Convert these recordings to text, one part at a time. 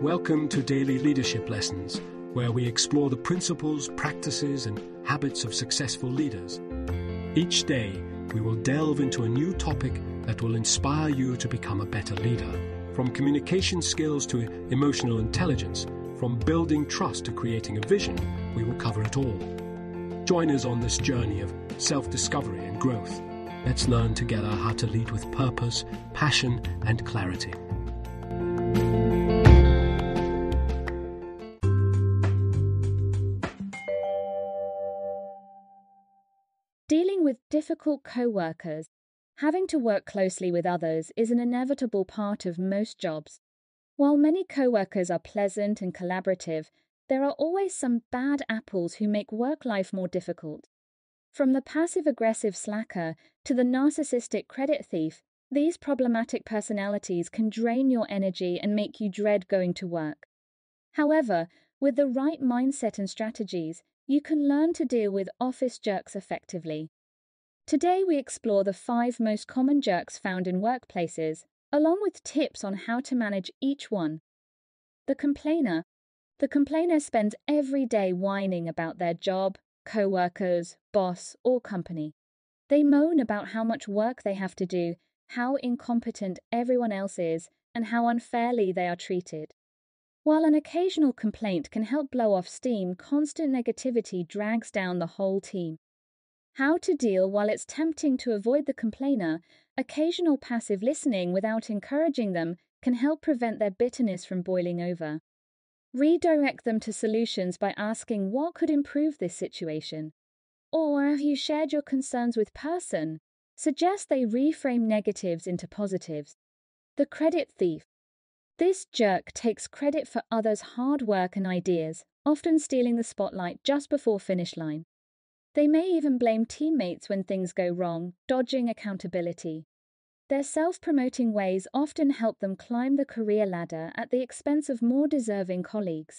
Welcome to Daily Leadership Lessons, where we explore the principles, practices, and habits of successful leaders. Each day, we will delve into a new topic that will inspire you to become a better leader. From communication skills to emotional intelligence, from building trust to creating a vision, we will cover it all. Join us on this journey of self-discovery and growth. Let's learn together how to lead with purpose, passion, and clarity. Dealing with difficult co-workers, having to work closely with others is an inevitable part of most jobs. While many co-workers are pleasant and collaborative, there are always some bad apples who make work life more difficult. From the passive-aggressive slacker to the narcissistic credit thief, these problematic personalities can drain your energy and make you dread going to work. However, with the right mindset and strategies, you can learn to deal with office jerks effectively. Today we explore the 5 most common jerks found in workplaces, along with tips on how to manage each one. The complainer. The complainer spends every day whining about their job, co-workers, boss, or company. They moan about how much work they have to do, how incompetent everyone else is, and how unfairly they are treated. While an occasional complaint can help blow off steam, constant negativity drags down the whole team. How to deal. While it's tempting to avoid the complainer, occasional passive listening without encouraging them can help prevent their bitterness from boiling over. Redirect them to solutions by asking what could improve this situation. Or have you shared your concerns with person? Suggest they reframe negatives into positives. The credit thief. This jerk takes credit for others' hard work and ideas, often stealing the spotlight just before finish line. They may even blame teammates when things go wrong, dodging accountability. Their self-promoting ways often help them climb the career ladder at the expense of more deserving colleagues.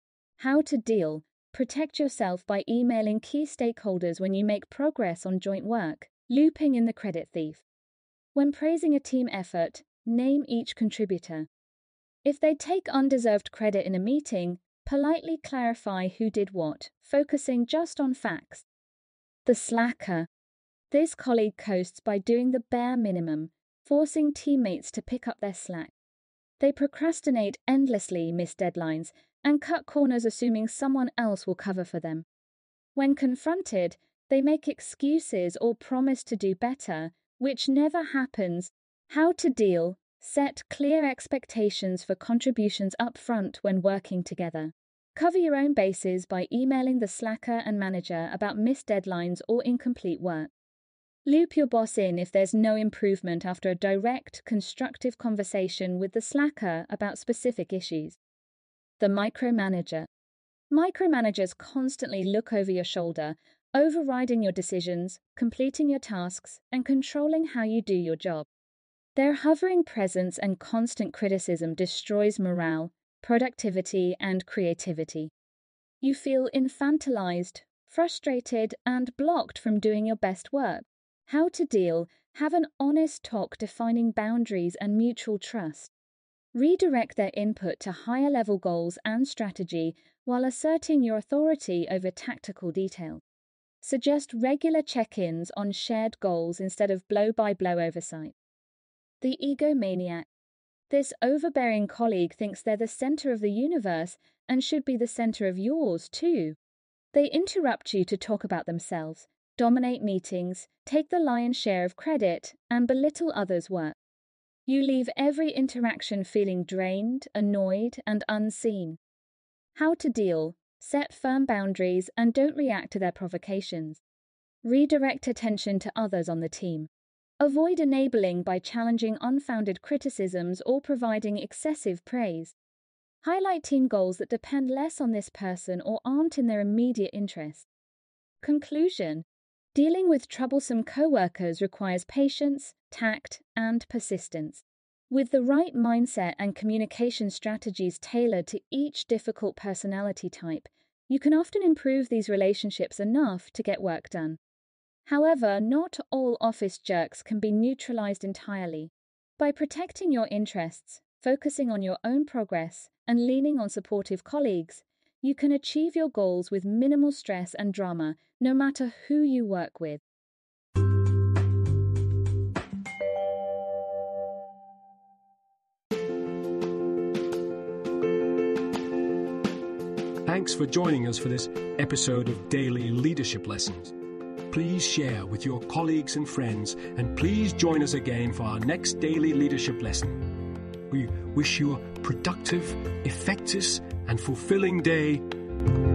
How to deal. Protect yourself by emailing key stakeholders when you make progress on joint work, looping in the credit thief. When praising a team effort, name each contributor. If they take undeserved credit in a meeting, politely clarify who did what, focusing just on facts. The slacker. This colleague coasts by doing the bare minimum, forcing teammates to pick up their slack. They procrastinate endlessly, miss deadlines, and cut corners assuming someone else will cover for them. When confronted, they make excuses or promise to do better, which never happens. How to deal. Set clear expectations for contributions up front when working together. Cover your own bases by emailing the slacker and manager about missed deadlines or incomplete work. Loop your boss in if there's no improvement after a direct, constructive conversation with the slacker about specific issues. The micromanager. Micromanagers constantly look over your shoulder, overriding your decisions, completing your tasks, and controlling how you do your job. Their hovering presence and constant criticism destroys morale, productivity, and creativity. You feel infantilized, frustrated, and blocked from doing your best work. How to deal. Have an honest talk defining boundaries and mutual trust. Redirect their input to higher-level goals and strategy while asserting your authority over tactical detail. Suggest regular check-ins on shared goals instead of blow-by-blow oversight. The egomaniac. This overbearing colleague thinks they're the center of the universe and should be the center of yours too. They interrupt you to talk about themselves, dominate meetings, take the lion's share of credit, and belittle others' work. You leave every interaction feeling drained, annoyed, and unseen. How to deal. Set firm boundaries and don't react to their provocations. Redirect attention to others on the team. Avoid enabling by challenging unfounded criticisms or providing excessive praise. Highlight team goals that depend less on this person or aren't in their immediate interest. Conclusion. Dealing with troublesome co-workers requires patience, tact, and persistence. With the right mindset and communication strategies tailored to each difficult personality type, you can often improve these relationships enough to get work done. However, not all office jerks can be neutralized entirely. By protecting your interests, focusing on your own progress and leaning on supportive colleagues, you can achieve your goals with minimal stress and drama, no matter who you work with. Thanks for joining us for this episode of Daily Leadership Lessons. Please share with your colleagues and friends, and please join us again for our next Daily Leadership Lesson. We wish you a productive, effective, and fulfilling day.